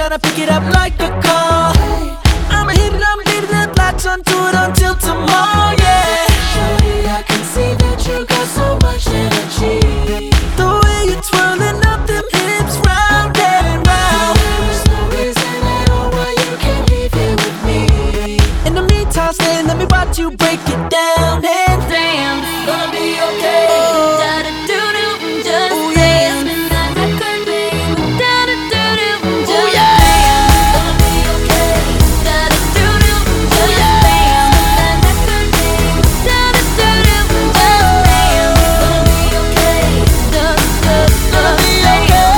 tryna pick it up like a call. I'ma hit it, I'm leaving the blocks onto it until tomorrow, yeah. Shorty, I can see that you got so much energy. The way you're twirling up them hips round and round. There is no reason at all why you can't leave here with me. In the meantime, stay, let me watch you break it down. And Damn, it's gonna be okay. Da-da-doo-doo, just ooh, dance. yeah. Spin that record, baby. Da-da-doo-doo, just Ooh, dance. yeah. It's gonna be okay. Da-da-doo-doo, just dance. Spin that record, baby. Da-da-doo-doo, just dance. It's gonna be okay. Just Gonna be dance. okay.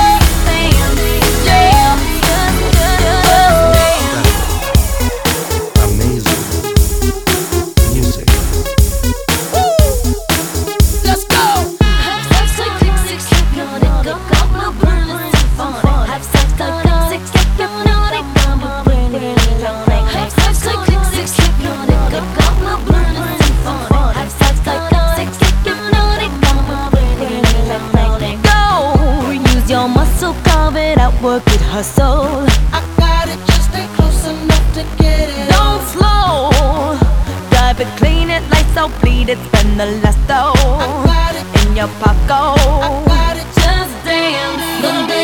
Amazing music. Let's go. Go, use your muscle, carve it out, work it, hustle. I got it, just stay close enough to get it. Don't slow, drive it, clean it, lights out, bleed it, spend the last I dough got it, in your pocket. I got it, Just dance,